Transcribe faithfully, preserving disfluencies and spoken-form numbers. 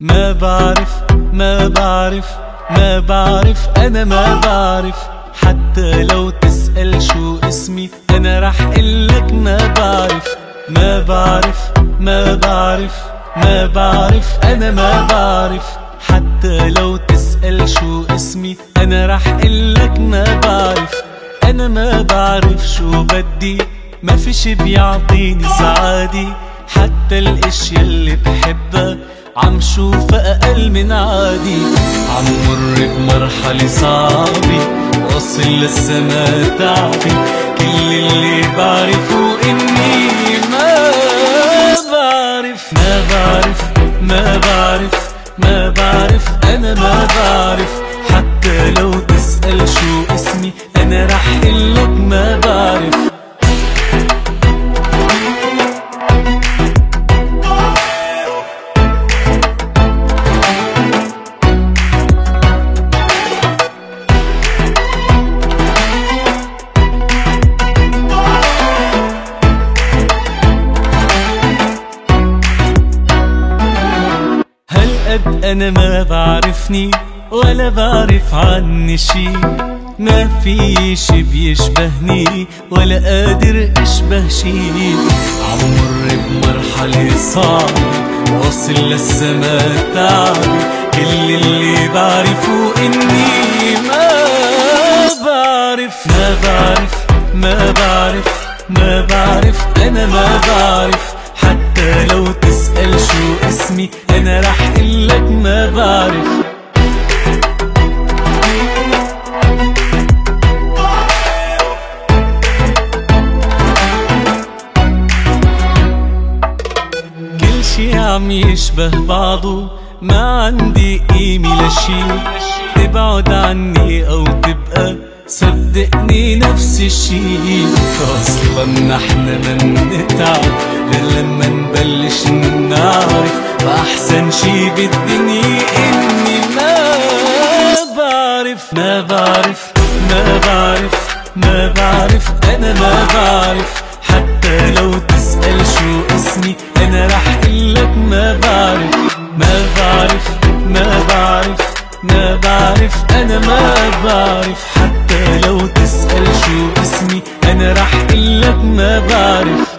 ما بعرف ما بعرف ما بعرف أنا ما بعرف. حتى لو تسأل شو اسمي أنا رح قلك ما بعرف. ما بعرف ما بعرف ما بعرف أنا ما بعرف. حتى لو تسأل شو اسمي أنا رح قلك ما بعرف. أنا ما بعرف شو بدي، ما في شي بيعطيني سعادة. حتى الاشياء اللي بحبها عم شوفها أقل من عادي. عم مر بمرحلة صعبة واصل للسما تعبي. كل اللي بعرفه إني ما بعرف ما بعرف ما بعرف ما بعرف أنا ما بعرف. حتى لو تسأل شو اسمي أنا رح قلك ما بعرف. هالقد أنا ما بعرفني ولا بعرف عني شي. ما في شي بيشبهني ولا قادر اشبه شي. عم مر بمرحلة صعبة واصل للسما تعبي. كل اللي بعرفه اني ما بعرف ما بعرف ما بعرف ما بعرف انا ما بعرف. حتى لو تسأل شو اسمي انا رح قلك ما بعرف. شي عم يشبه بعضه، ما عندي قيمة لشي. تبعد عني او تبقى صدقني نفس الشي. اصلا نحن من نتعب غير لما نبلش نعرف. واحسن شي بالدنيا اني ما بعرف ما بعرف ما بعرف ما بعرف انا ما بعرف. حتى لو تسأل شو اسمي أنا رح قلك ما بعرف. ما بعرف ما بعرف ما بعرف أنا ما بعرف. حتى لو تسأل شو اسمي أنا رح قلك ما بعرف.